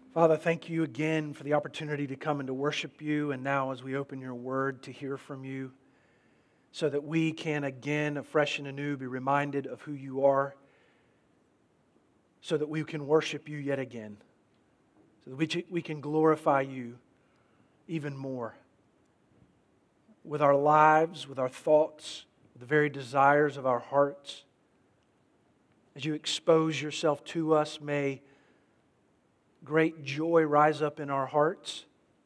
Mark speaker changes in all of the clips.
Speaker 1: Father, thank you again for the opportunity to come and to worship you, and now as we open your word to hear from you, so that we can again, afresh and anew, be reminded of who you are, so that we can worship you yet again, so that we can glorify you even more with our lives, with our thoughts, with the very desires of our hearts. As you expose yourself to us, may great joy rise up in our hearts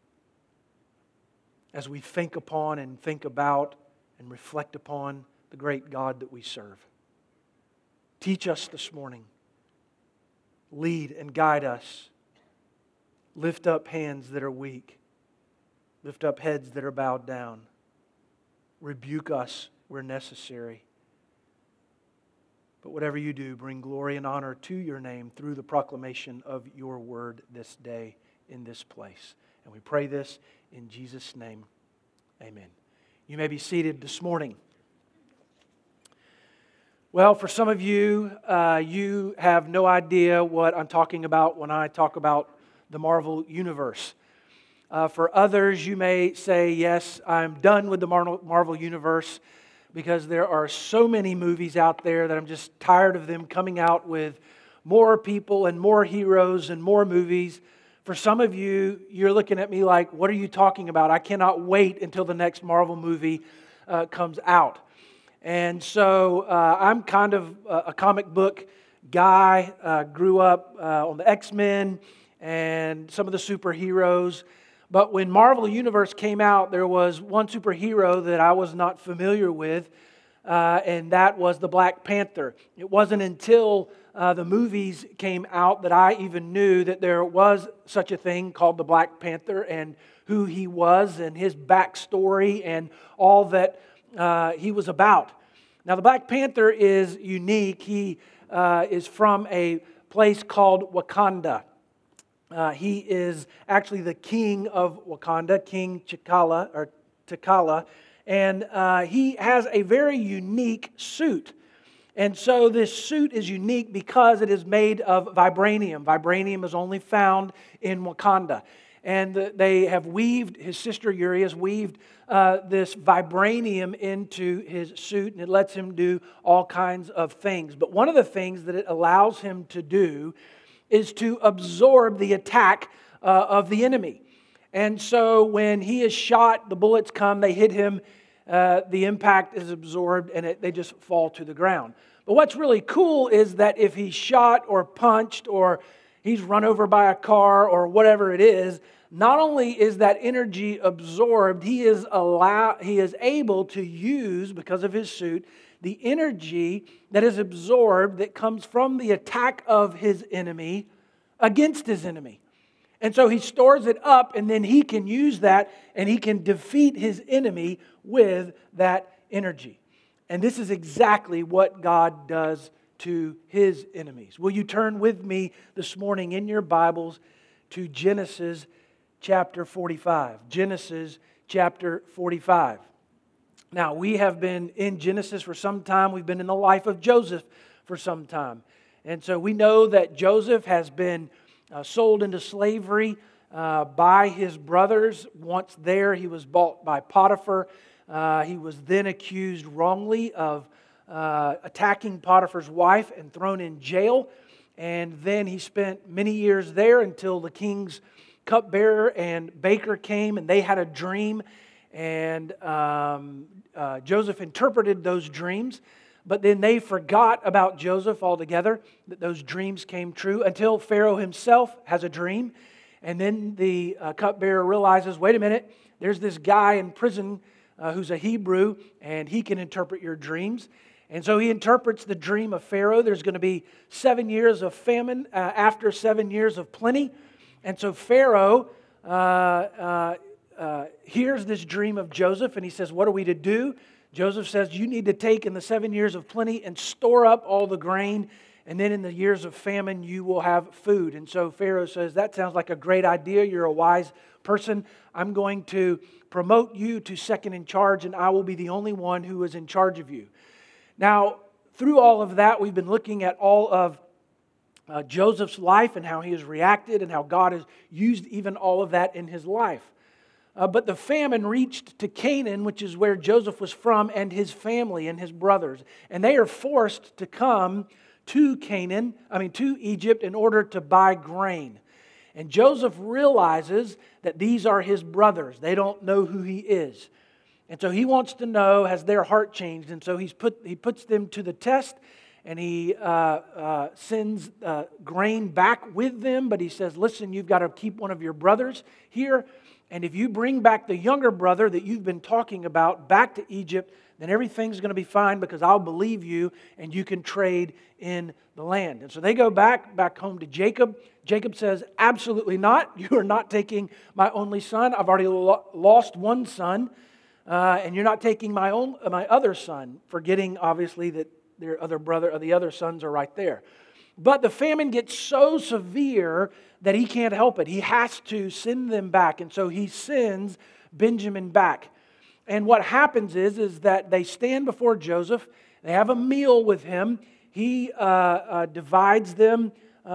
Speaker 1: as we think upon and think about and reflect upon the great God that we serve. Teach us this morning. Lead and guide us. Lift up hands that are weak. Lift up heads that are bowed down. Rebuke us where necessary. But whatever you do, bring glory and honor to your name through the proclamation of your word this day in this place. And we pray this in Jesus' name. Amen. You may be seated this morning. Well, for some of you, you have no idea what I'm talking about when I talk about the Marvel Universe. For others, you may say, yes, I'm done with the Marvel Universe, because there are so many movies out there that I'm just tired of them coming out with more people and more heroes and more movies. For some of you, you're looking at me like, what are you talking about? I cannot wait until the next Marvel movie comes out. And so I'm kind of a comic book guy, grew up on the X-Men and some of the superheroes. But when Marvel Universe came out, there was one superhero that I was not familiar with, and that was the Black Panther. It wasn't until the movies came out that I even knew that there was such a thing called the Black Panther and who he was and his backstory and all that he was about. Now, the Black Panther is unique. He is from a place called Wakanda. He is actually the king of Wakanda, King T'Challa, and he has a very unique suit. And so this suit is unique because it is made of vibranium. Vibranium is only found in Wakanda. And his sister Yuri has weaved this vibranium into his suit, and it lets him do all kinds of things. But one of the things that it allows him to do is to absorb the attack of the enemy. And so when he is shot, the bullets come, they hit him, the impact is absorbed, and they just fall to the ground. But what's really cool is that if he's shot or punched or he's run over by a car or whatever it is, not only is that energy absorbed, he is able to use, because of his suit, the energy that is absorbed that comes from the attack of his enemy against his enemy. And so he stores it up, and then he can use that and he can defeat his enemy with that energy. And this is exactly what God does to his enemies. Will you turn with me this morning in your Bibles to Genesis chapter 45? Genesis chapter 45. Now, we have been in Genesis for some time. We've been in the life of Joseph for some time. And so we know that Joseph has been sold into slavery by his brothers. Once there, he was bought by Potiphar. He was then accused wrongly of attacking Potiphar's wife and thrown in jail. And then he spent many years there until the king's cupbearer and baker came, and they had a dream. And Joseph interpreted those dreams, but then they forgot about Joseph altogether, that those dreams came true, until Pharaoh himself has a dream. And then the cupbearer realizes, wait a minute, there's this guy in prison who's a Hebrew, and he can interpret your dreams. And so he interprets the dream of Pharaoh. There's going to be 7 years of famine after 7 years of plenty. And so Pharaoh hears this dream of Joseph, and he says, what are we to do? Joseph says, you need to take in the 7 years of plenty and store up all the grain, and then in the years of famine you will have food. And so Pharaoh says, that sounds like a great idea. You're a wise person. I'm going to promote you to second in charge, and I will be the only one who is in charge of you. Now, through all of that, we've been looking at all of Joseph's life and how he has reacted and how God has used even all of that in his life. But the famine reached to Canaan, which is where Joseph was from, and his family and his brothers. And they are forced to come to to Egypt in order to buy grain. And Joseph realizes that these are his brothers. They don't know who he is. And so he wants to know, has their heart changed? And so he puts them to the test, and he sends grain back with them. But he says, listen, you've got to keep one of your brothers here. And if you bring back the younger brother that you've been talking about back to Egypt, then everything's going to be fine because I'll believe you and you can trade in the land. And so they go back home to Jacob. Jacob says, absolutely not. You are not taking my only son. I've already lost one son. And you're not taking my other son, forgetting obviously that their other brother or the other sons are right there. But the famine gets so severe that he can't help it. He has to send them back. And so he sends Benjamin back. And what happens is that they stand before Joseph. They have a meal with him. He divides them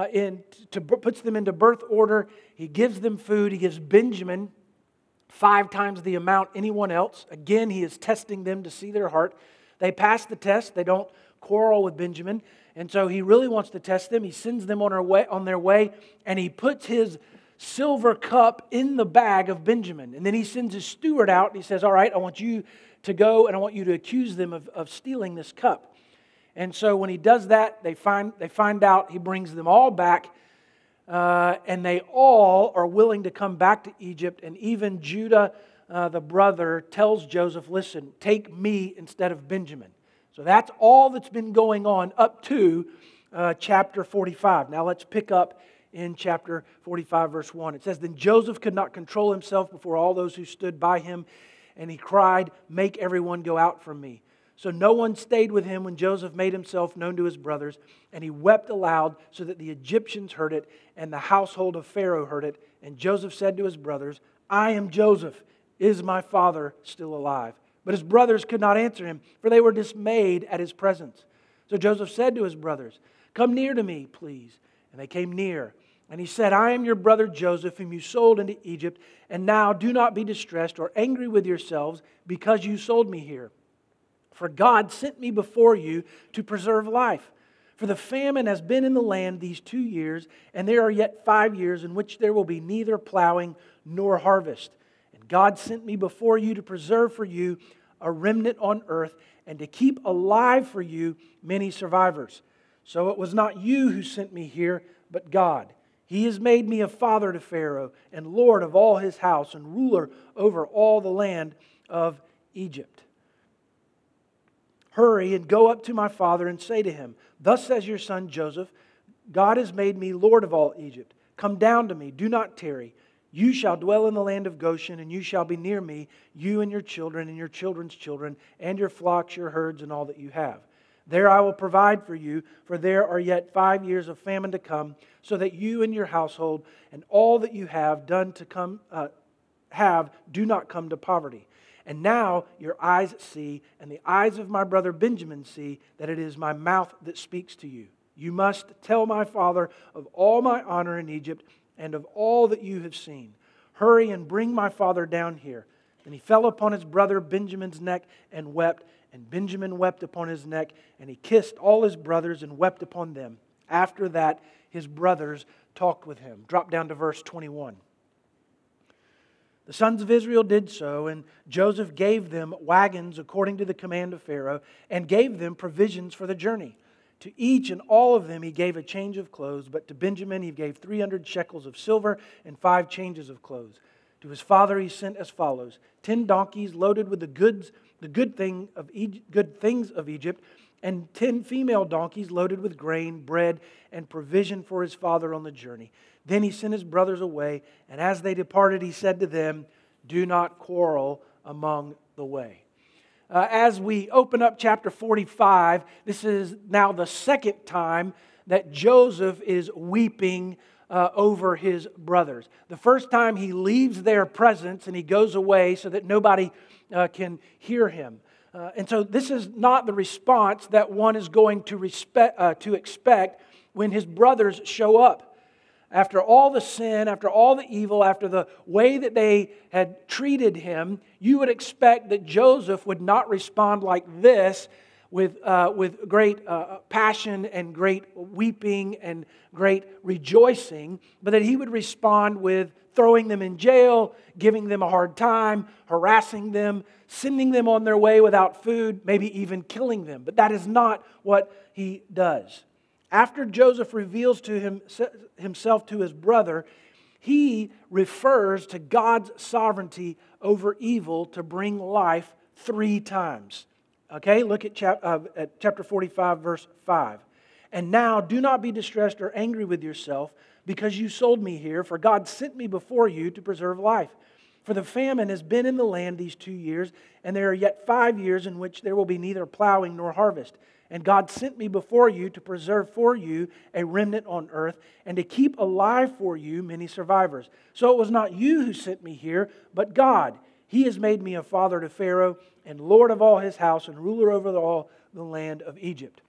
Speaker 1: puts them into birth order. He gives them food. He gives Benjamin 5 times the amount anyone else. Again, he is testing them to see their heart. They pass the test. They don't quarrel with Benjamin. And so he really wants to test them. He sends them on their way, and he puts his silver cup in the bag of Benjamin. And then he sends his steward out, and he says, all right, I want you to go, and I want you to accuse them of stealing this cup. And so when he does that, they find out. He brings them all back, and they all are willing to come back to Egypt. And even Judah, the brother, tells Joseph, listen, take me instead of Benjamin. So that's all that's been going on up to chapter 45. Now let's pick up in chapter 45, verse 1. It says, then Joseph could not control himself before all those who stood by him, and he cried, make everyone go out from me. So no one stayed with him when Joseph made himself known to his brothers, and he wept aloud so that the Egyptians heard it, and the household of Pharaoh heard it. And Joseph said to his brothers, I am Joseph. Is my father still alive? But his brothers could not answer him, for they were dismayed at his presence. So Joseph said to his brothers, come near to me, please. And they came near. And he said, I am your brother Joseph, whom you sold into Egypt. And now do not be distressed or angry with yourselves because you sold me here. For God sent me before you to preserve life. For the famine has been in the land these 2 years, and there are yet 5 years in which there will be neither plowing nor harvest. And God sent me before you to preserve for you a remnant on earth, and to keep alive for you many survivors. So it was not you who sent me here, but God. He has made me a father to Pharaoh, and Lord of all his house, and ruler over all the land of Egypt. Hurry and go up to my father and say to him, thus says your son Joseph, God has made me Lord of all Egypt. Come down to me, do not tarry. You shall dwell in the land of Goshen, and you shall be near me, you and your children and your children's children, and your flocks, your herds, and all that you have. There I will provide for you, for there are yet 5 years of famine to come, so that you and your household and all that you have done to come do not come to poverty. And now your eyes see, and the eyes of my brother Benjamin see, that it is my mouth that speaks to you. You must tell my father of all my honor in Egypt, and of all that you have seen. Hurry and bring my father down here. And he fell upon his brother Benjamin's neck and wept. And Benjamin wept upon his neck. And he kissed all his brothers and wept upon them. After that, his brothers talked with him. Drop down to verse 21. The sons of Israel did so, and Joseph gave them wagons according to the command of Pharaoh, and gave them provisions for the journey. To each and all of them he gave a change of clothes, but to Benjamin he gave 300 shekels of silver and 5 changes of clothes. To his father he sent as follows: 10 donkeys loaded with the good things of Egypt, and 10 female donkeys loaded with grain, bread, and provision for his father on the journey. Then he sent his brothers away, and as they departed he said to them, do not quarrel among the way. As we open up chapter 45, this is now the second time that Joseph is weeping over his brothers. The first time he leaves their presence and he goes away so that nobody can hear him. And so this is not the response that one is going to expect when his brothers show up. After all the sin, after all the evil, after the way that they had treated him, you would expect that Joseph would not respond like this with great passion and great weeping and great rejoicing, but that he would respond with throwing them in jail, giving them a hard time, harassing them, sending them on their way without food, maybe even killing them. But that is not what he does. After Joseph reveals to himself to his brother, he refers to God's sovereignty over evil to bring life 3 times. Okay, look at chapter 45, verse 5. And now do not be distressed or angry with yourself because you sold me here, for God sent me before you to preserve life. For the famine has been in the land these 2 years, and there are yet 5 years in which there will be neither plowing nor harvest. And God sent me before you to preserve for you a remnant on earth and to keep alive for you many survivors. So it was not you who sent me here, but God. He has made me a father to Pharaoh and Lord of all his house and ruler over all the land of Egypt.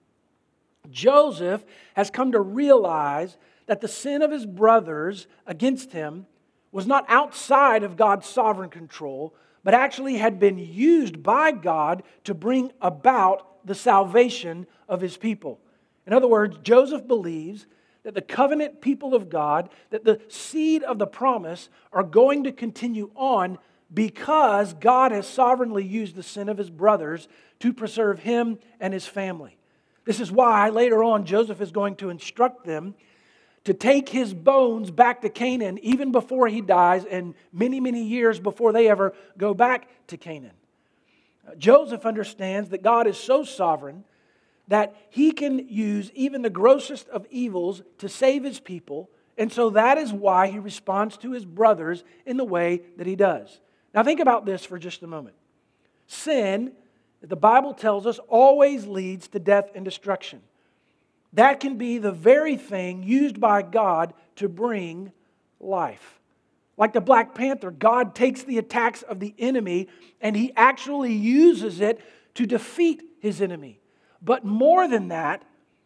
Speaker 1: Joseph has come to realize that the sin of his brothers against him was not outside of God's sovereign control, but actually had been used by God to bring about the salvation of his people. In other words, Joseph believes that the covenant people of God, that the seed of the promise are going to continue on because God has sovereignly used the sin of his brothers to preserve him and his family. This is why later on Joseph is going to instruct them to take his bones back to Canaan even before he dies and many, many years before they ever go back to Canaan. Joseph understands that God is so sovereign that he can use even the grossest of evils to save his people, and so that is why he responds to his brothers in the way that he does. Now think about this for just a moment. Sin, the Bible tells us, always leads to death and destruction. That can be the very thing used by God to bring life. Like the Black Panther, God takes the attacks of the enemy and he actually uses it to defeat his enemy. But more than that,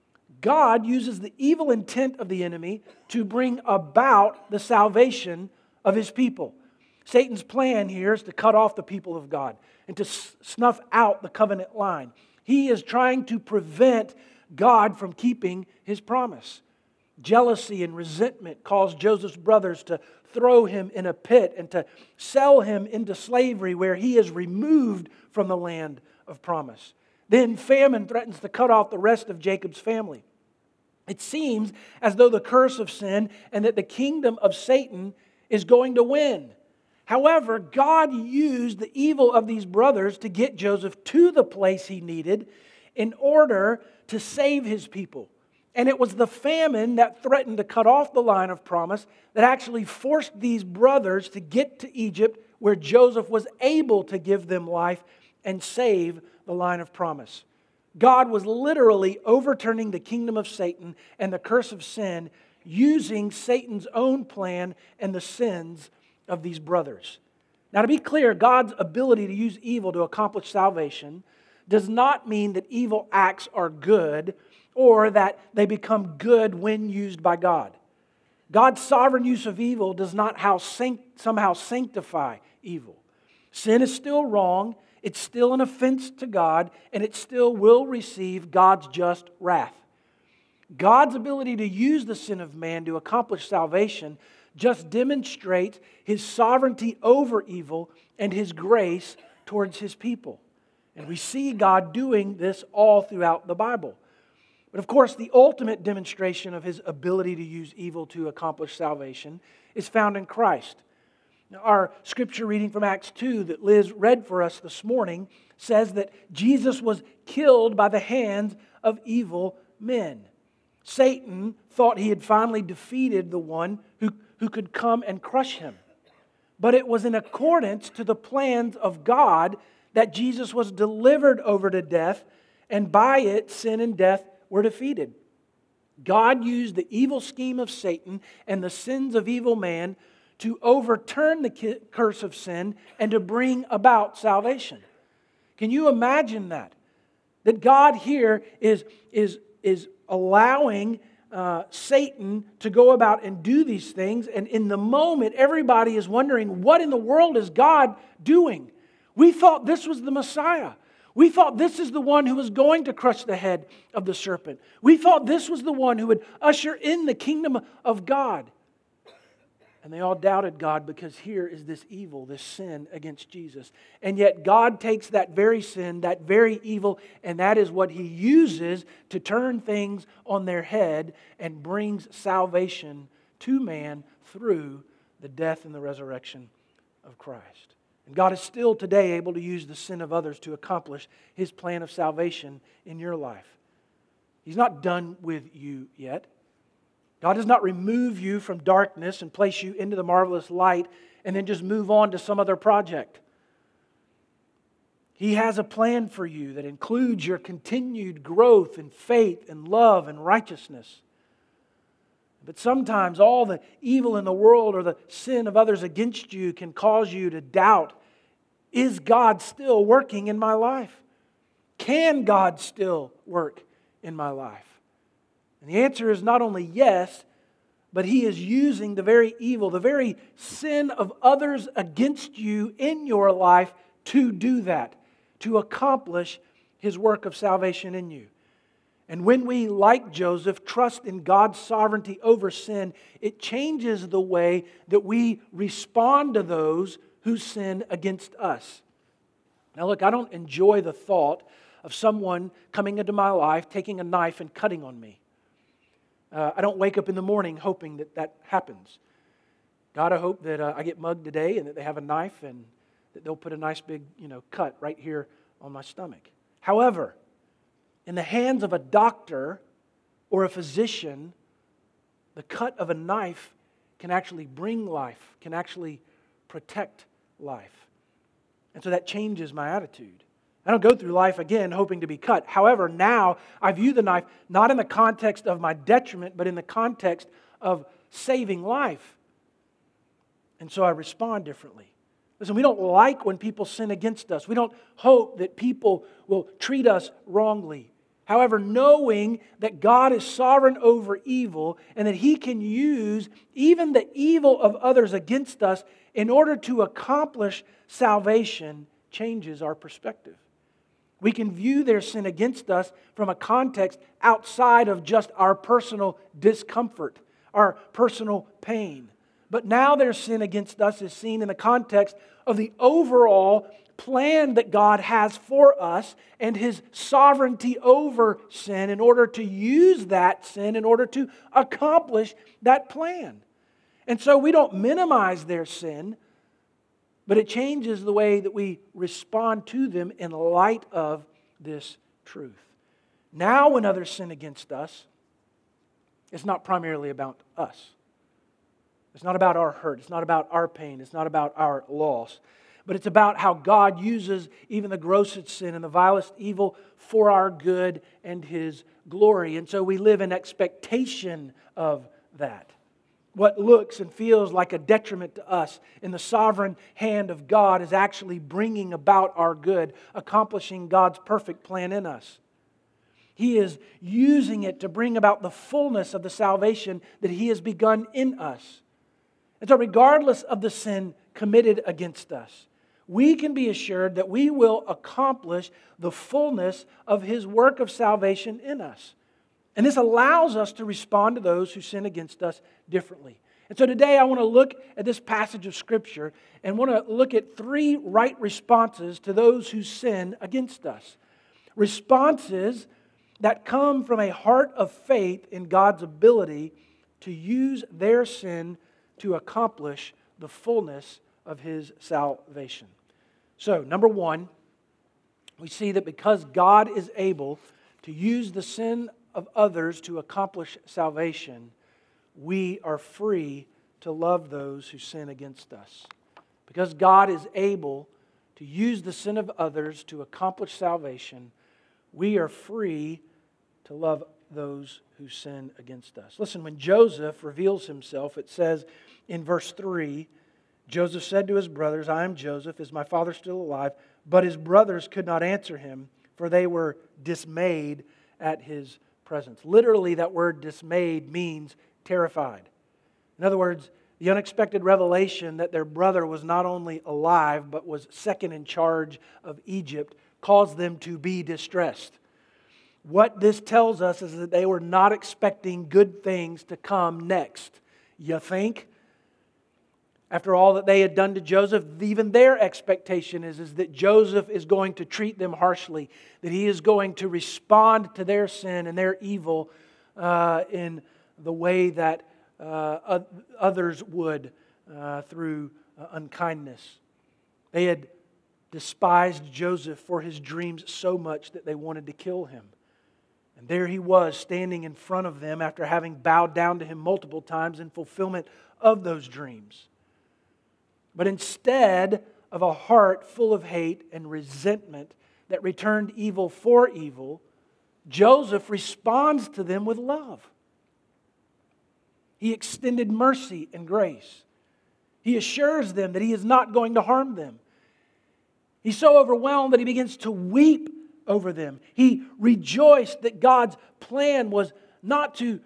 Speaker 1: God uses the evil intent of the enemy to bring about the salvation of his people. Satan's plan here is to cut off the people of God and to snuff out the covenant line. He is trying to prevent God from keeping his promise. Jealousy and resentment caused Joseph's brothers to throw him in a pit and to sell him into slavery where he is removed from the land of promise. Then famine threatens to cut off the rest of Jacob's family. It seems as though the curse of sin and that the kingdom of Satan is going to win. However, God used the evil of these brothers to get Joseph to the place he needed in order to save his people. And it was the famine that threatened to cut off the line of promise that actually forced these brothers to get to Egypt, where Joseph was able to give them life and save the line of promise. God was literally overturning the kingdom of Satan and the curse of sin using Satan's own plan and the sins of these brothers. Now, to be clear, God's ability to use evil to accomplish salvation does not mean that evil acts are good or that they become good when used by God. God's sovereign use of evil does not somehow sanctify evil. Sin is still wrong, it's still an offense to God, and it still will receive God's just wrath. God's ability to use the sin of man to accomplish salvation just demonstrates his sovereignty over evil and his grace towards his people. And we see God doing this all throughout the Bible. But of course, the ultimate demonstration of his ability to use evil to accomplish salvation is found in Christ. Now, our scripture reading from Acts 2 that Liz read for us this morning says that Jesus was killed by the hands of evil men. Satan thought he had finally defeated the one who could come and crush him. But it was in accordance to the plans of God that Jesus was delivered over to death, and by it sin and death were defeated. God used the evil scheme of Satan and the sins of evil man to overturn the curse of sin and to bring about salvation. Can you imagine that? That God here is allowing Satan to go about and do these things. And in the moment, everybody is wondering, what in the world is God doing? We thought this was the Messiah. We thought this is the one who was going to crush the head of the serpent. We thought this was the one who would usher in the kingdom of God. And they all doubted God because here is this evil, this sin against Jesus. And yet God takes that very sin, that very evil, and that is what He uses to turn things on their head and brings salvation to man through the death and the resurrection of Christ. And God is still today able to use the sin of others to accomplish His plan of salvation in your life. He's not done with you yet. God does not remove you from darkness and place you into the marvelous light and then just move on to some other project. He has a plan for you that includes your continued growth in faith and love and righteousness. But sometimes all the evil in the world or the sin of others against you can cause you to doubt, is God still working in my life? Can God still work in my life? And the answer is not only yes, but He is using the very evil, the very sin of others against you in your life to do that, to accomplish His work of salvation in you. And when we, like Joseph, trust in God's sovereignty over sin, it changes the way that we respond to those who sin against us. Now look, I don't enjoy the thought of someone coming into my life, taking a knife and cutting on me. I don't wake up in the morning hoping that that happens. God, I hope that I get mugged today and that they have a knife and that they'll put a nice big, cut right here on my stomach. However, in the hands of a doctor or a physician, the cut of a knife can actually bring life, can actually protect life. And so that changes my attitude. I don't go through life again hoping to be cut. However, now I view the knife not in the context of my detriment, but in the context of saving life. And so I respond differently. Listen, we don't like when people sin against us. We don't hope that people will treat us wrongly. However, knowing that God is sovereign over evil and that He can use even the evil of others against us in order to accomplish salvation changes our perspective. We can view their sin against us from a context outside of just our personal discomfort, our personal pain. But now their sin against us is seen in the context of the overall plan that God has for us and His sovereignty over sin in order to use that sin in order to accomplish that plan. And so we don't minimize their sin, but it changes the way that we respond to them in light of this truth. Now when others sin against us, it's not primarily about us. It's not about our hurt. It's not about our pain. It's not about our loss. But it's about how God uses even the grossest sin and the vilest evil for our good and His glory. And so we live in expectation of that. What looks and feels like a detriment to us in the sovereign hand of God is actually bringing about our good, accomplishing God's perfect plan in us. He is using it to bring about the fullness of the salvation that He has begun in us. And so regardless of the sin committed against us, we can be assured that we will accomplish the fullness of His work of salvation in us. And this allows us to respond to those who sin against us differently. And so today I want to look at this passage of Scripture and want to look at 3 right responses to those who sin against us. Responses that come from a heart of faith in God's ability to use their sin to accomplish the fullness of His salvation. So, number 1, we see that because God is able to use the sin of others to accomplish salvation, we are free to love those who sin against us. Because God is able to use the sin of others to accomplish salvation, we are free to love those who sin against us. Listen, when Joseph reveals himself, it says in verse 3, Joseph said to his brothers, I am Joseph, is my father still alive? But his brothers could not answer him, for they were dismayed at his presence. Literally, that word dismayed means terrified. In other words, the unexpected revelation that their brother was not only alive, but was second in charge of Egypt, caused them to be distressed. What this tells us is that they were not expecting good things to come next. You think? After all that they had done to Joseph, even their expectation is that Joseph is going to treat them harshly, that he is going to respond to their sin and their evil in the way that others would through unkindness. They had despised Joseph for his dreams so much that they wanted to kill him. And there he was, standing in front of them after having bowed down to him multiple times in fulfillment of those dreams. But instead of a heart full of hate and resentment that returned evil for evil, Joseph responds to them with love. He extended mercy and grace. He assures them that he is not going to harm them. He's so overwhelmed that he begins to weep over them. He rejoiced that God's plan was not to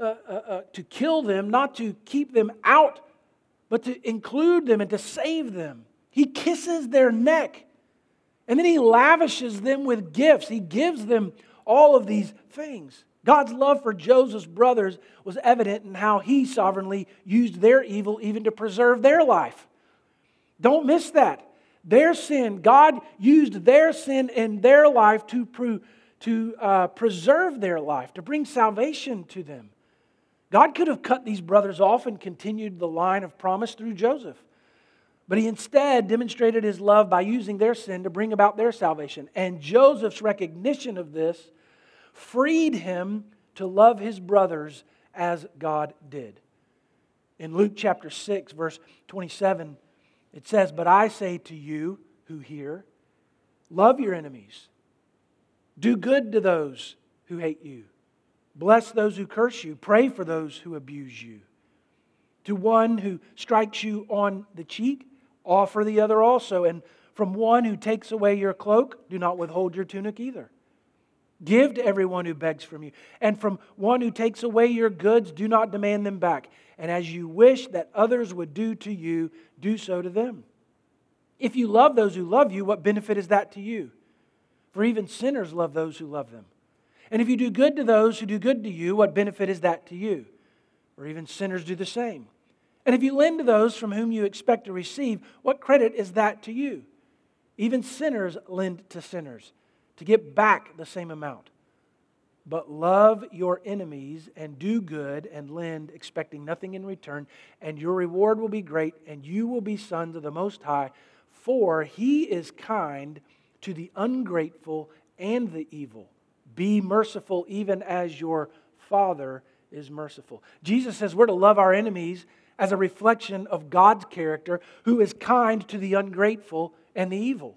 Speaker 1: kill them, not to keep them out, but to include them and to save them. He kisses their neck, and then he lavishes them with gifts. He gives them all of these things. God's love for Joseph's brothers was evident in how he sovereignly used their evil even to preserve their life. Don't miss that. Their sin, God used their sin in their life to preserve their life, to bring salvation to them. God could have cut these brothers off and continued the line of promise through Joseph. But he instead demonstrated his love by using their sin to bring about their salvation. And Joseph's recognition of this freed him to love his brothers as God did. In Luke chapter 6, verse 27, it says, "But I say to you who hear, love your enemies. Do good to those who hate you. Bless those who curse you. Pray for those who abuse you. To one who strikes you on the cheek, offer the other also. And from one who takes away your cloak, do not withhold your tunic either. Give to everyone who begs from you. And from one who takes away your goods, do not demand them back. And as you wish that others would do to you, do so to them. If you love those who love you, what benefit is that to you? For even sinners love those who love them. And if you do good to those who do good to you, what benefit is that to you? For even sinners do the same. And if you lend to those from whom you expect to receive, what credit is that to you? Even sinners lend to sinners to get back the same amount. But love your enemies and do good and lend, expecting nothing in return, and your reward will be great, and you will be sons of the Most High, for He is kind to the ungrateful and the evil. Be merciful even as your Father is merciful." Jesus says we're to love our enemies as a reflection of God's character, who is kind to the ungrateful and the evil.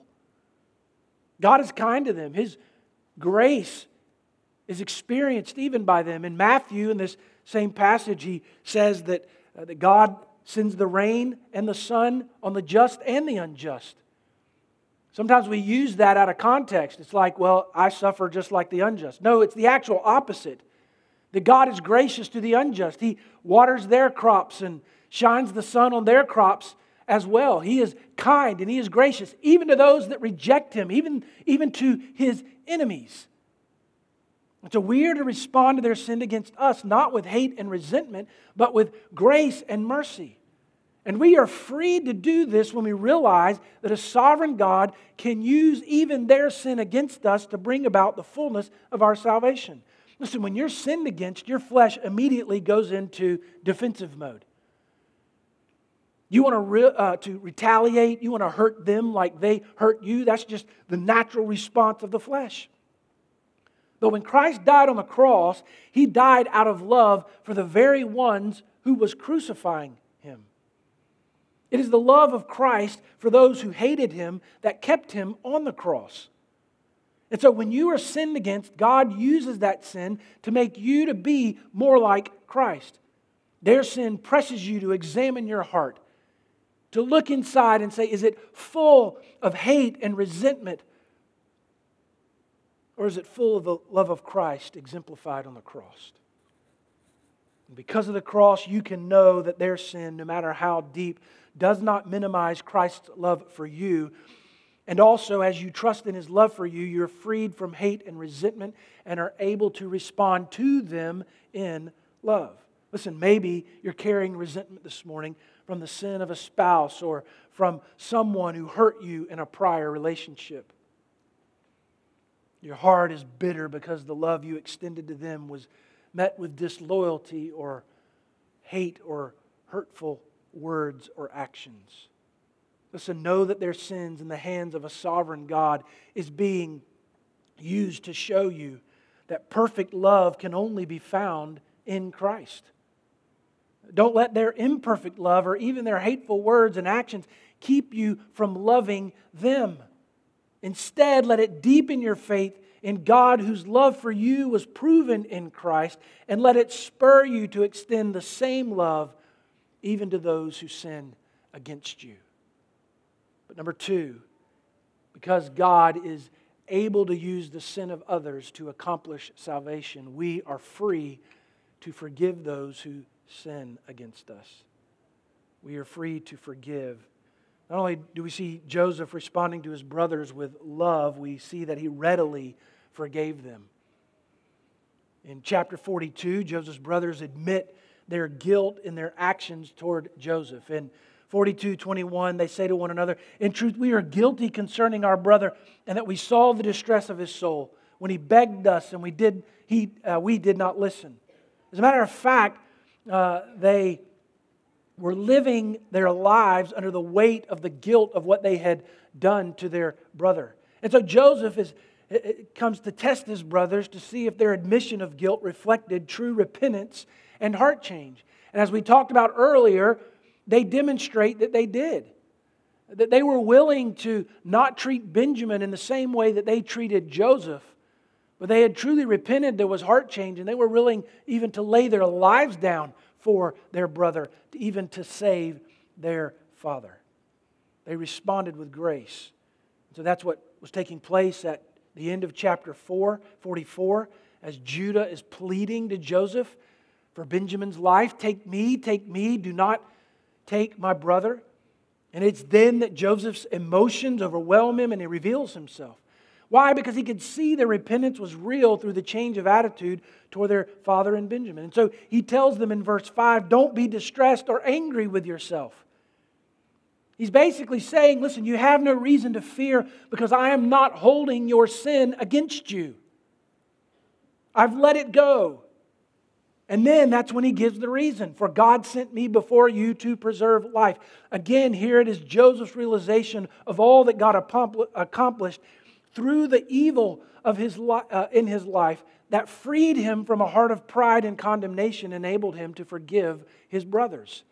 Speaker 1: God is kind to them. His grace is experienced even by them. In Matthew, in this same passage, he says that God sends the rain and the sun on the just and the unjust. Sometimes we use that out of context. It's like, well, I suffer just like the unjust. No, it's the actual opposite. That God is gracious to the unjust. He waters their crops and shines the sun on their crops as well. He is kind and He is gracious, even to those that reject Him, even to His enemies. And so we are to respond to their sin against us, not with hate and resentment, but with grace and mercy. And we are free to do this when we realize that a sovereign God can use even their sin against us to bring about the fullness of our salvation. Listen, when you're sinned against, your flesh immediately goes into defensive mode. You want to retaliate, you want to hurt them like they hurt you. That's just the natural response of the flesh. But when Christ died on the cross, He died out of love for the very ones who was crucifying Him. It is the love of Christ for those who hated Him that kept Him on the cross. And so when you are sinned against, God uses that sin to make you to be more like Christ. Their sin presses you to examine your heart, to look inside and say, is it full of hate and resentment? or is it full of the love of Christ exemplified on the cross? And because of the cross, you can know that their sin, no matter how deep, does not minimize Christ's love for you. And also, as you trust in His love for you, you're freed from hate and resentment and are able to respond to them in love. Listen, maybe you're carrying resentment this morning from the sin of a spouse or from someone who hurt you in a prior relationship. Your heart is bitter because the love you extended to them was met with disloyalty or hate or hurtful words or actions. Listen, know that their sins in the hands of a sovereign God is being used to show you that perfect love can only be found in Christ. Don't let their imperfect love or even their hateful words and actions keep you from loving them. Instead, let it deepen your faith in God, whose love for you was proven in Christ, and let it spur you to extend the same love even to those who sin against you. But number two, because God is able to use the sin of others to accomplish salvation, we are free to forgive those who sin against us. We are free to forgive. Not only do we see Joseph responding to his brothers with love, we see that he readily forgave them. In chapter 42, Joseph's brothers admit their guilt in their actions toward Joseph. In 42:21, they say to one another, "In truth, we are guilty concerning our brother, and that we saw the distress of his soul when he begged us, and we did not listen." As a matter of fact, they were living their lives under the weight of the guilt of what they had done to their brother. And so Joseph comes to test his brothers to see if their admission of guilt reflected true repentance and heart change. And as we talked about earlier, they demonstrate that they did. That they were willing to not treat Benjamin in the same way that they treated Joseph. But they had truly repented, there was heart change, and they were willing even to lay their lives down for their brother, even to save their father. They responded with grace. So that's what was taking place at the end of chapter 44, as Judah is pleading to Joseph for Benjamin's life. Take me, do not take my brother. And it's then that Joseph's emotions overwhelm him and he reveals himself. Why? Because he could see their repentance was real through the change of attitude toward their father and Benjamin. And so he tells them in verse 5, don't be distressed or angry with yourself. He's basically saying, listen, you have no reason to fear because I am not holding your sin against you. I've let it go. And then that's when he gives the reason. For God sent me before you to preserve life. Again, here it is Joseph's realization of all that God accomplished through the evil of in his life that freed him from a heart of pride and condemnation, enabled him to forgive his brothers.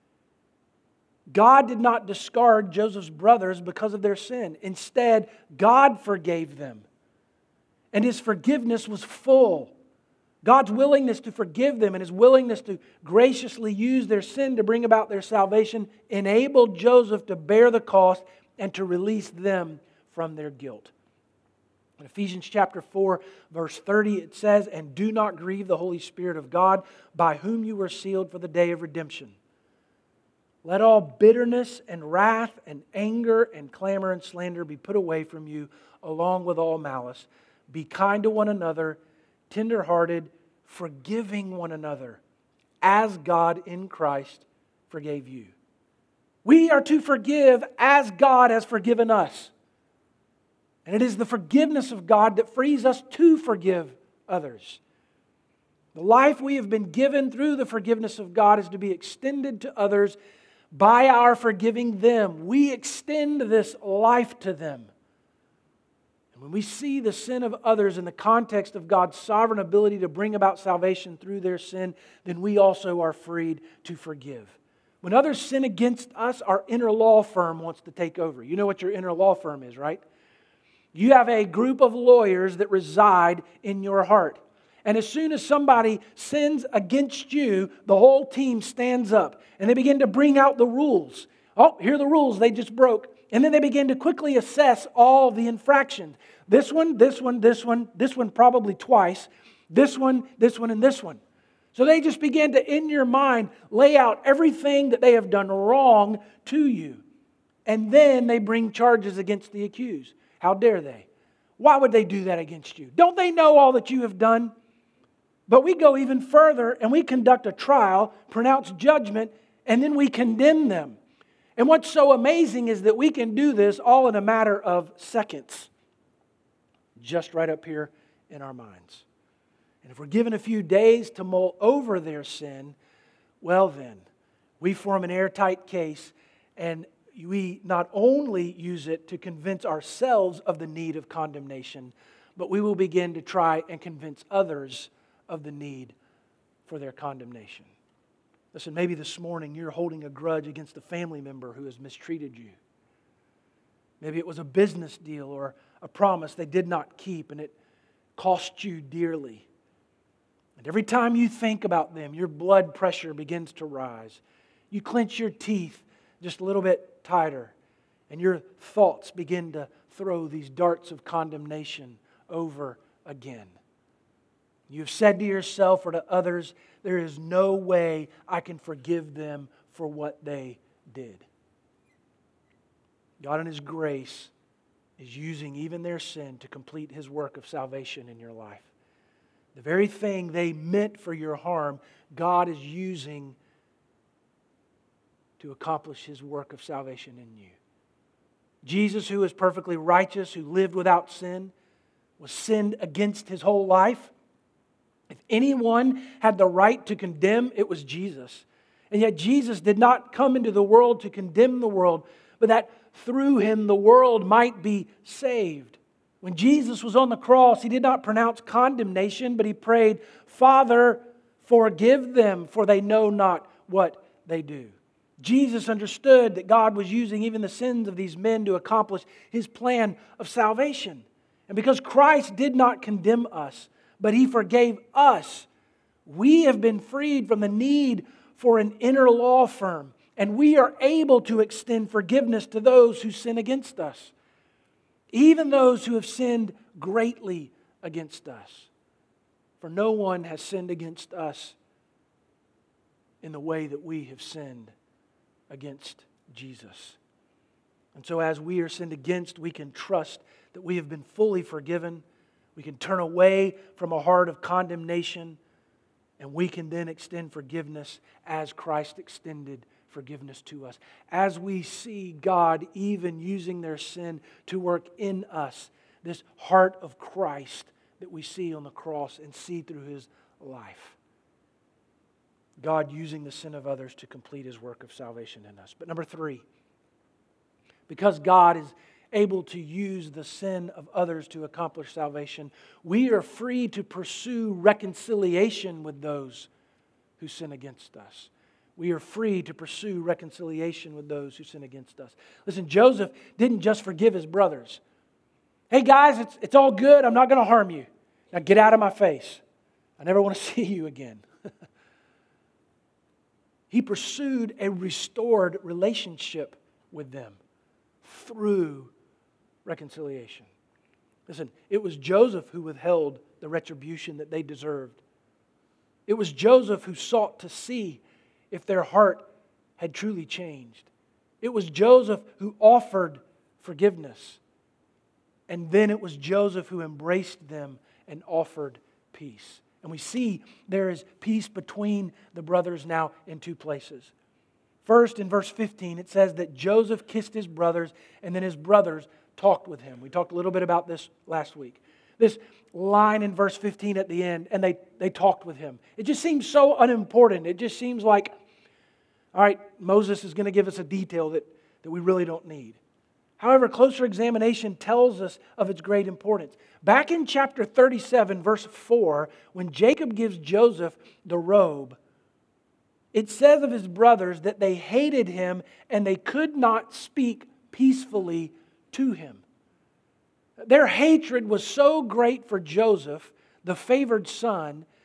Speaker 1: God did not discard Joseph's brothers because of their sin. Instead, God forgave them. And His forgiveness was full. God's willingness to forgive them and His willingness to graciously use their sin to bring about their salvation enabled Joseph to bear the cost and to release them from their guilt. In Ephesians chapter 4, verse 30, it says, "And do not grieve the Holy Spirit of God, by whom you were sealed for the day of redemption. Let all bitterness and wrath and anger and clamor and slander be put away from you, along with all malice. Be kind to one another, tender-hearted, forgiving one another, as God in Christ forgave you." We are to forgive as God has forgiven us. And it is the forgiveness of God that frees us to forgive others. The life we have been given through the forgiveness of God is to be extended to others by our forgiving them. We extend this life to them. And when we see the sin of others in the context of God's sovereign ability to bring about salvation through their sin, then we also are freed to forgive. When others sin against us, our inner law firm wants to take over. You know what your inner law firm is, right? You have a group of lawyers that reside in your heart. And as soon as somebody sins against you, the whole team stands up and they begin to bring out the rules. Oh, here are the rules they just broke. And then they begin to quickly assess all the infractions. This one, this one, this one, this one probably twice. This one, and this one. So they just begin to, in your mind, lay out everything that they have done wrong to you. And then they bring charges against the accused. How dare they? Why would they do that against you? Don't they know all that you have done? But we go even further and we conduct a trial, pronounce judgment, and then we condemn them. And what's so amazing is that we can do this all in a matter of seconds. Just right up here in our minds. And if we're given a few days to mull over their sin, well then, we form an airtight case and we not only use it to convince ourselves of the need of condemnation, but we will begin to try and convince others of the need for their condemnation. Listen, maybe this morning you're holding a grudge against a family member who has mistreated you. Maybe it was a business deal or a promise they did not keep and it cost you dearly. And every time you think about them, your blood pressure begins to rise. You clench your teeth just a little bit tighter, and your thoughts begin to throw these darts of condemnation over again. You've said to yourself or to others, there is no way I can forgive them for what they did. God in His grace is using even their sin to complete His work of salvation in your life. The very thing they meant for your harm, God is using to accomplish His work of salvation in you. Jesus, who is perfectly righteous, who lived without sin, was sinned against His whole life. If anyone had the right to condemn, it was Jesus. And yet Jesus did not come into the world to condemn the world, but that through Him the world might be saved. When Jesus was on the cross, He did not pronounce condemnation, but He prayed, Father, forgive them, for they know not what they do. Jesus understood that God was using even the sins of these men to accomplish His plan of salvation. And because Christ did not condemn us, but He forgave us, we have been freed from the need for an inner law firm, and we are able to extend forgiveness to those who sin against us, even those who have sinned greatly against us. For no one has sinned against us in the way that we have sinned against Jesus. And so as we are sinned against, we can trust that we have been fully forgiven. We can turn away from a heart of condemnation, and we can then extend forgiveness as Christ extended forgiveness to us. As we see God even using their sin to work in us, this heart of Christ that we see on the cross and see through His life. God using the sin of others to complete His work of salvation in us. But number 3, because God is able to use the sin of others to accomplish salvation, we are free to pursue reconciliation with those who sin against us. We are free to pursue reconciliation with those who sin against us. Listen, Joseph didn't just forgive his brothers. Hey guys, it's all good. I'm not going to harm you. Now get out of my face. I never want to see you again. He pursued a restored relationship with them through reconciliation. Listen, it was Joseph who withheld the retribution that they deserved. It was Joseph who sought to see if their heart had truly changed. It was Joseph who offered forgiveness. And then it was Joseph who embraced them and offered peace. And we see there is peace between the brothers now in 2 places. First, in verse 15, it says that Joseph kissed his brothers and then his brothers talked with him. We talked a little bit about this last week. This line in verse 15 at the end, and they talked with him. It just seems so unimportant. It just seems like, all right, Moses is going to give us a detail that we really don't need. However, closer examination tells us of its great importance. Back in chapter 37, verse 4, when Jacob gives Joseph the robe, it says of his brothers that they hated him and they could not speak peacefully to him. Their hatred was so great for Joseph, the favored son,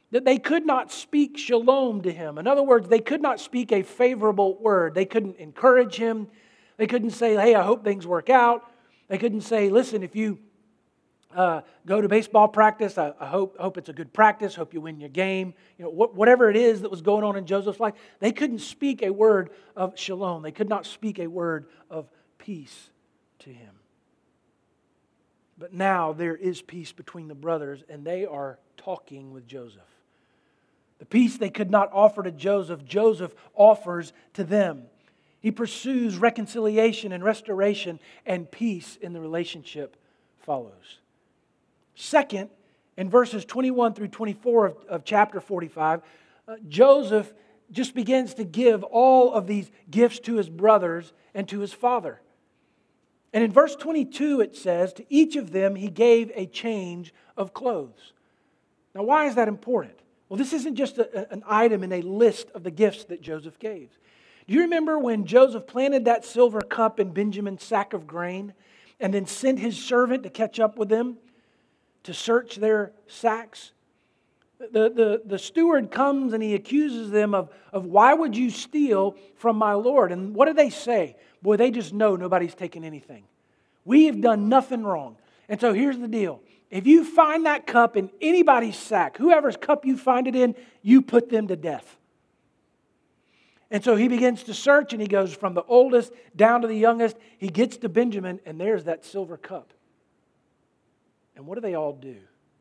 Speaker 1: That they could not speak shalom to him. In other words, they could not speak a favorable word. They couldn't encourage him. They couldn't say, hey, I hope things work out. They couldn't say, listen, if you go to baseball practice, I hope it's a good practice. Hope you win your game. Whatever it is that was going on in Joseph's life, they couldn't speak a word of shalom. They could not speak a word of peace to him. But now there is peace between the brothers, and they are talking with Joseph. The peace they could not offer to Joseph, Joseph offers to them. He pursues reconciliation and restoration, and peace in the relationship follows. Second, in verses 21 through 24 of chapter 45, Joseph just begins to give all of these gifts to his brothers and to his father. And in verse 22 it says, to each of them he gave a change of clothes. Now why is that important? Well, this isn't just an item in a list of the gifts that Joseph gave. Do you remember when Joseph planted that silver cup in Benjamin's sack of grain and then sent his servant to catch up with them to search their sacks? The steward comes and he accuses them of why would you steal from my Lord? And what do they say? Boy, they just know nobody's taken anything. We have done nothing wrong. And so here's the deal. If you find that cup in anybody's sack, whoever's cup you find it in, you put them to death. And so he begins to search, and he goes from the oldest down to the youngest. He gets to Benjamin, and there's that silver cup. And what do they all do?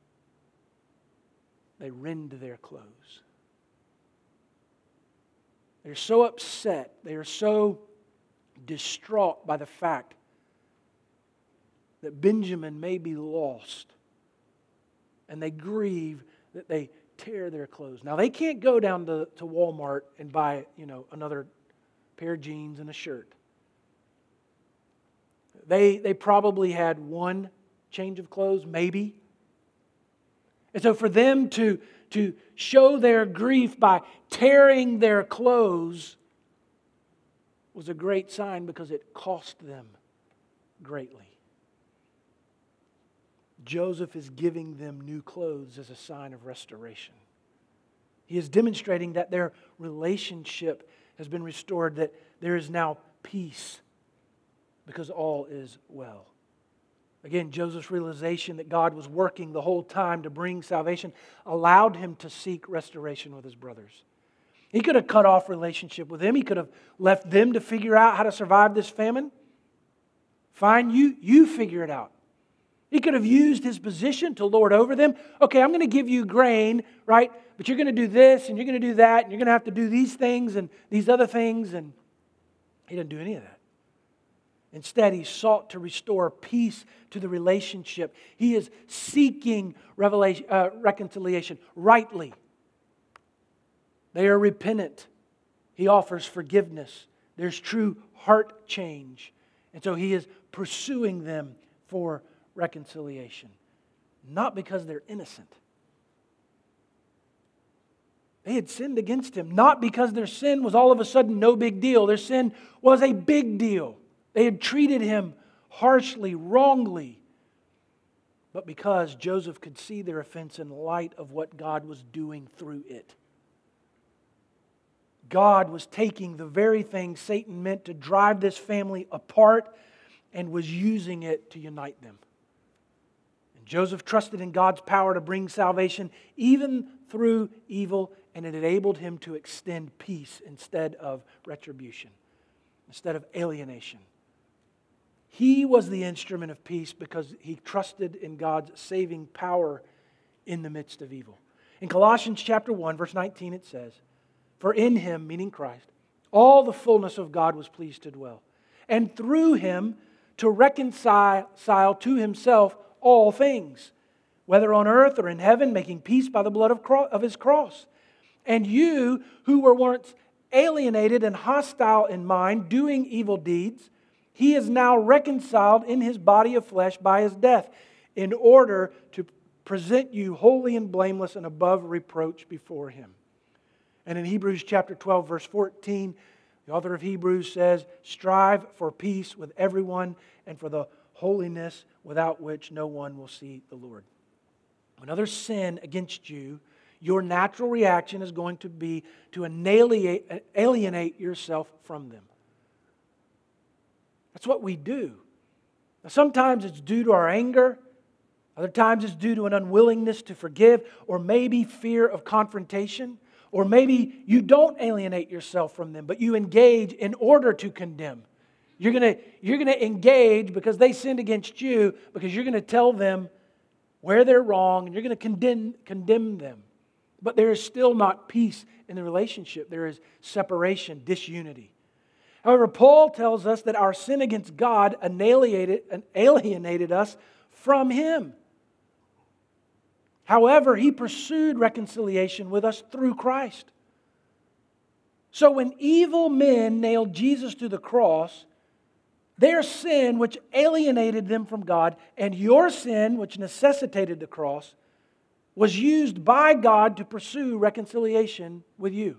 Speaker 1: They rend their clothes. They're so upset. They are so distraught by the fact that Benjamin may be lost. And they grieve that they tear their clothes. Now, they can't go down to Walmart and buy, another pair of jeans and a shirt. They probably had one change of clothes, maybe. And so for them to show their grief by tearing their clothes was a great sign because it cost them greatly. Joseph is giving them new clothes as a sign of restoration. He is demonstrating that their relationship has been restored, that there is now peace because all is well. Again, Joseph's realization that God was working the whole time to bring salvation allowed him to seek restoration with his brothers. He could have cut off relationship with them. He could have left them to figure out how to survive this famine. Fine, you figure it out. He could have used his position to lord over them. Okay, I'm going to give you grain, right? But you're going to do this and you're going to do that and you're going to have to do these things and these other things. And he didn't do any of that. Instead, he sought to restore peace to the relationship. He is seeking reconciliation rightly. They are repentant. He offers forgiveness. There's true heart change. And so he is pursuing them for reconciliation. Not because they're innocent. They had sinned against him. Not because their sin was all of a sudden no big deal. Their sin was a big deal. They had treated him harshly, wrongly. But because Joseph could see their offense in light of what God was doing through it. God was taking the very thing Satan meant to drive this family apart and was using it to unite them. And Joseph trusted in God's power to bring salvation even through evil, and it enabled him to extend peace instead of retribution, instead of alienation. He was the instrument of peace because he trusted in God's saving power in the midst of evil. In Colossians chapter 1, verse 19, it says, "For in him," meaning Christ, "all the fullness of God was pleased to dwell, and through him to reconcile to himself all things, whether on earth or in heaven, making peace by the blood of his cross. And you who were once alienated and hostile in mind, doing evil deeds, he is now reconciled in his body of flesh by his death, in order to present you holy and blameless and above reproach before him." And in Hebrews chapter 12, verse 14, the author of Hebrews says, "Strive for peace with everyone and for the holiness without which no one will see the Lord." When others sin against you, your natural reaction is going to be to alienate yourself from them. That's what we do. Now, sometimes it's due to our anger. Other times it's due to an unwillingness to forgive, or maybe fear of confrontation. Or maybe you don't alienate yourself from them, but you engage in order to condemn. You're going to engage because they sinned against you, because you're going to tell them where they're wrong, and you're going to condemn them. But there is still not peace in the relationship. There is separation, disunity. However, Paul tells us that our sin against God alienated us from Him. However, He pursued reconciliation with us through Christ. So when evil men nailed Jesus to the cross, their sin, which alienated them from God, and your sin, which necessitated the cross, was used by God to pursue reconciliation with you.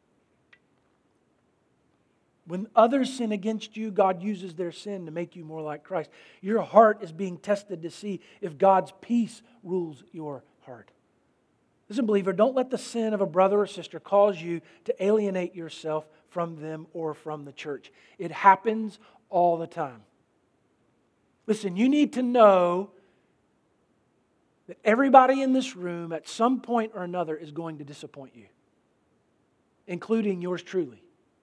Speaker 1: When others sin against you, God uses their sin to make you more like Christ. Your heart is being tested to see if God's peace rules your heart. Listen, believer, don't let the sin of a brother or sister cause you to alienate yourself from them or from the church. It happens all the time. Listen, you need to know that everybody in this room at some point or another is going to disappoint you, including yours truly.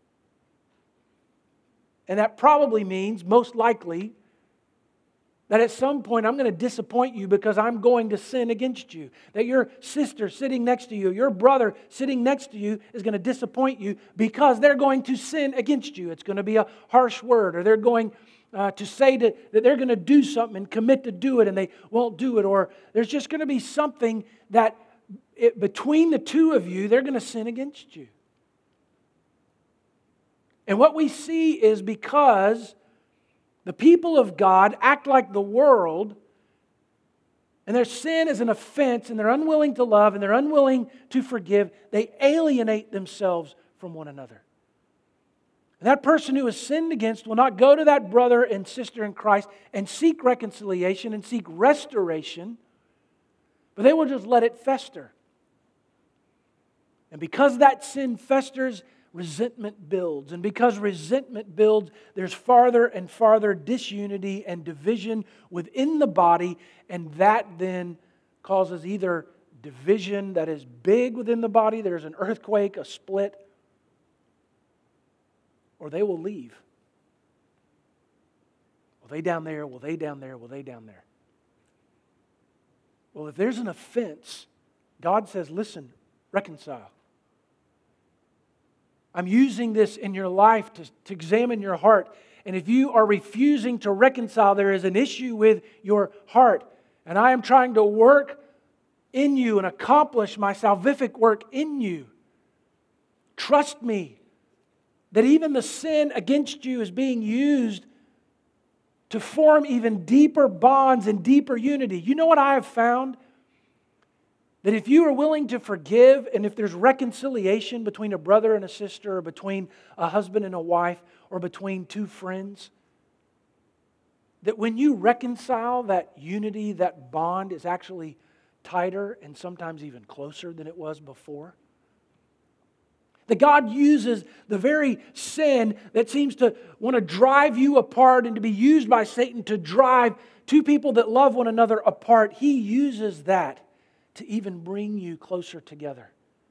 Speaker 1: And that probably means, most likely, that at some point I'm going to disappoint you because I'm going to sin against you. That your sister sitting next to you, your brother sitting next to you is going to disappoint you because they're going to sin against you. It's going to be a harsh word, or they're going to say that they're going to do something and commit to do it and they won't do it. Or there's just going to be something that between the two of you, they're going to sin against you. And what we see is because the people of God act like the world, and their sin is an offense, and they're unwilling to love, and they're unwilling to forgive, they alienate themselves from one another. And that person who is sinned against will not go to that brother and sister in Christ and seek reconciliation and seek restoration, but they will just let it fester. And because that sin festers, resentment builds. And because resentment builds, there's farther and farther disunity and division within the body, and that then causes either division that is big within the body, there's an earthquake, a split, or they will leave. Well, they down there, well, they down there, well, they down there. Well, if there's an offense, God says, listen, reconcile. I'm using this in your life to examine your heart. And if you are refusing to reconcile, there is an issue with your heart. And I am trying to work in you and accomplish my salvific work in you. Trust me that even the sin against you is being used to form even deeper bonds and deeper unity. You know what I have found? That if you are willing to forgive, and if there's reconciliation between a brother and a sister, or between a husband and a wife, or between two friends, that when you reconcile, that unity, that bond is actually tighter and sometimes even closer than it was before. That God uses the very sin that seems to want to drive you apart and to be used by Satan to drive two people that love one another apart. He uses that to even bring you closer together,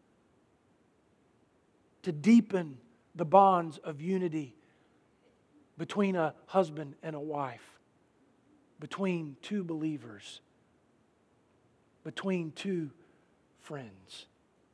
Speaker 1: to deepen the bonds of unity between a husband and a wife, between two believers, between two friends.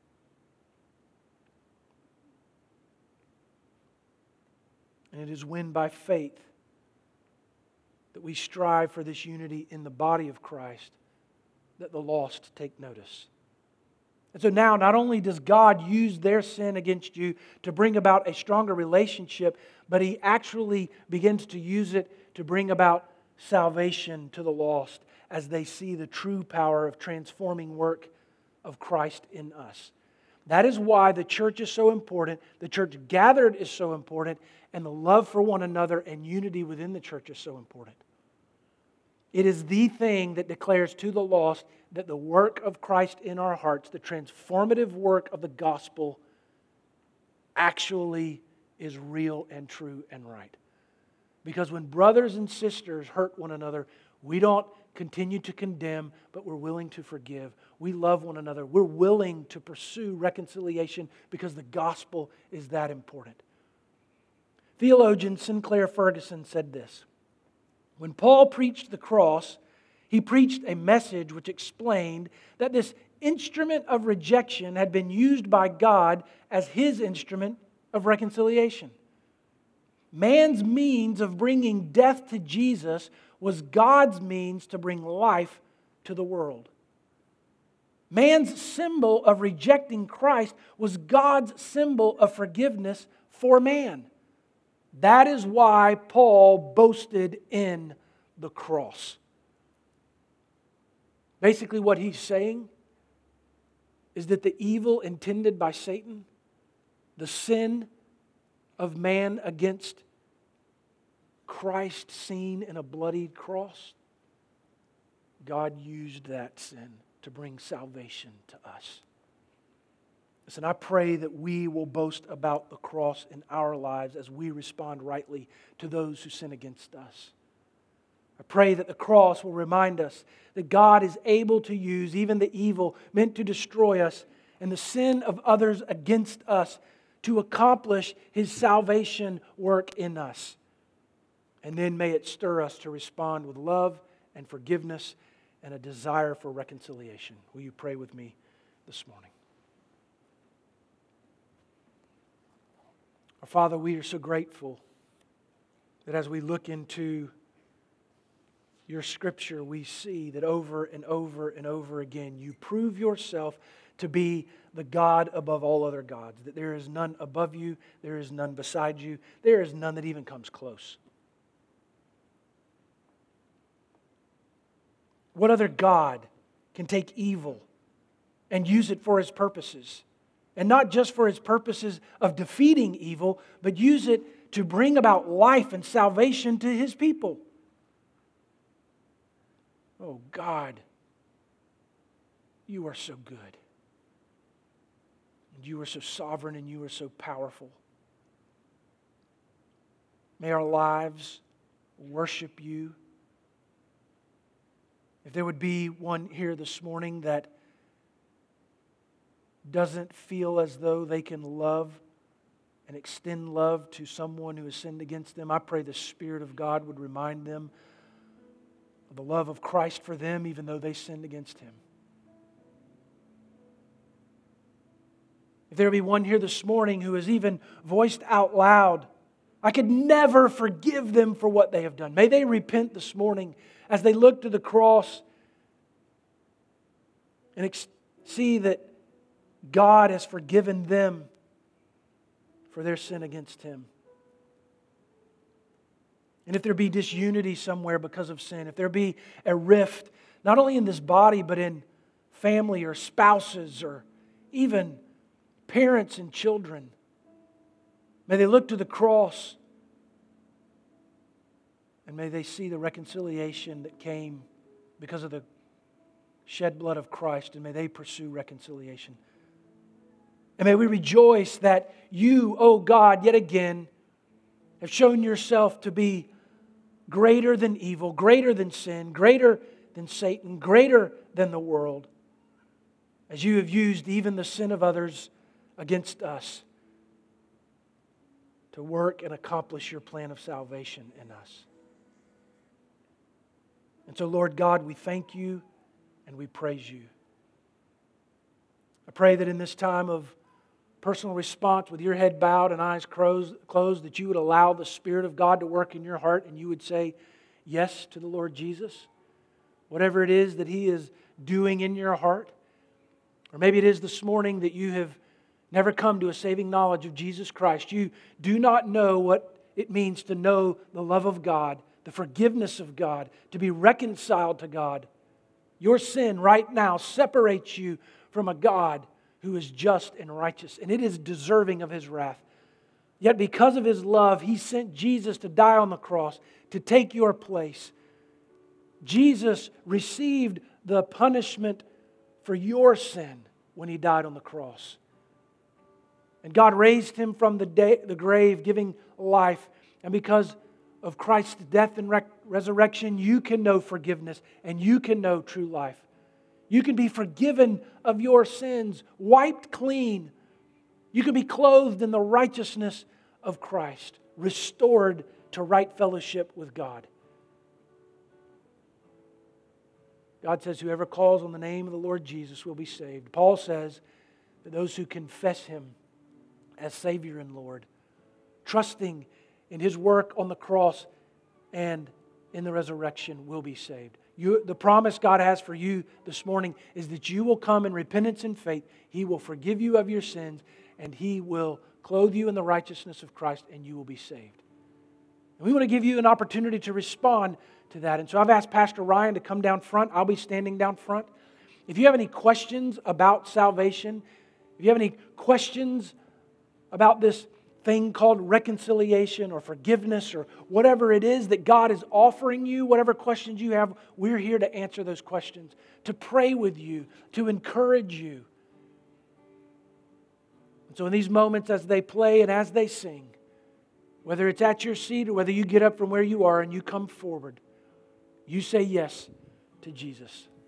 Speaker 1: And it is when by faith that we strive for this unity in the body of Christ that the lost take notice. And so now, not only does God use their sin against you to bring about a stronger relationship, but He actually begins to use it to bring about salvation to the lost as they see the true power of transforming work of Christ in us. That is why the church is so important, the church gathered is so important, and the love for one another and unity within the church is so important. It is the thing that declares to the lost that the work of Christ in our hearts, the transformative work of the gospel, actually is real and true and right. Because when brothers and sisters hurt one another, we don't continue to condemn, but we're willing to forgive. We love one another. We're willing to pursue reconciliation because the gospel is that important. Theologian Sinclair Ferguson said this: when Paul preached the cross, he preached a message which explained that this instrument of rejection had been used by God as His instrument of reconciliation. Man's means of bringing death to Jesus was God's means to bring life to the world. Man's symbol of rejecting Christ was God's symbol of forgiveness for man. That is why Paul boasted in the cross. Basically, what he's saying is that the evil intended by Satan, the sin of man against Christ seen in a bloodied cross, God used that sin to bring salvation to us. Listen, I pray that we will boast about the cross in our lives as we respond rightly to those who sin against us. I pray that the cross will remind us that God is able to use even the evil meant to destroy us and the sin of others against us to accomplish His salvation work in us. And then may it stir us to respond with love and forgiveness and a desire for reconciliation. Will you pray with me this morning? Our Father, we are so grateful that as we look into Your Scripture, we see that over and over and over again, You prove Yourself to be the God above all other gods, that there is none above You, there is none beside You, there is none that even comes close. What other God can take evil and use it for His purposes? And not just for His purposes of defeating evil, but use it to bring about life and salvation to His people. Oh God, You are so good. And You are so sovereign and You are so powerful. May our lives worship You. If there would be one here this morning that doesn't feel as though they can love and extend love to someone who has sinned against them, I pray the Spirit of God would remind them of the love of Christ for them, even though they sinned against Him. If there be one here this morning who has even voiced out loud, I could never forgive them for what they have done, may they repent this morning as they look to the cross and see that God has forgiven them for their sin against Him. And if there be disunity somewhere because of sin, if there be a rift, not only in this body, but in family or spouses or even parents and children, may they look to the cross and may they see the reconciliation that came because of the shed blood of Christ, and may they pursue reconciliation. And may we rejoice that You, oh God, yet again have shown Yourself to be greater than evil, greater than sin, greater than Satan, greater than the world, as You have used even the sin of others against us to work and accomplish Your plan of salvation in us. And so, Lord God, we thank You and we praise You. I pray that in this time of personal response, with your head bowed and eyes closed, that you would allow the Spirit of God to work in your heart and you would say yes to the Lord Jesus. Whatever it is that He is doing in your heart. Or maybe it is this morning that you have never come to a saving knowledge of Jesus Christ. You do not know what it means to know the love of God, the forgiveness of God, to be reconciled to God. Your sin right now separates you from a God who is just and righteous, and it is deserving of His wrath. Yet because of His love, He sent Jesus to die on the cross, to take your place, Jesus received the punishment for your sin when He died on the cross. And God raised Him from the grave, giving life. And because of Christ's death and resurrection, you can know forgiveness and you can know true life. You can be forgiven of your sins, wiped clean. You can be clothed in the righteousness of Christ, restored to right fellowship with God. God says, whoever calls on the name of the Lord Jesus will be saved. Paul says that those who confess Him as Savior and Lord, trusting in His work on the cross and in the resurrection, will be saved. The promise God has for you this morning is that you will come in repentance and faith. He will forgive you of your sins, and He will clothe you in the righteousness of Christ, and you will be saved. And we want to give you an opportunity to respond to that. And so I've asked Pastor Ryan to come down front. I'll be standing down front. If you have any questions about salvation, if you have any questions about this thing called reconciliation or forgiveness or whatever it is that God is offering you, whatever questions you have, we're here to answer those questions, to pray with you, to encourage you. And so in these moments as they play and as they sing, whether it's at your seat or whether you get up from where you are and you come forward, you say yes to Jesus.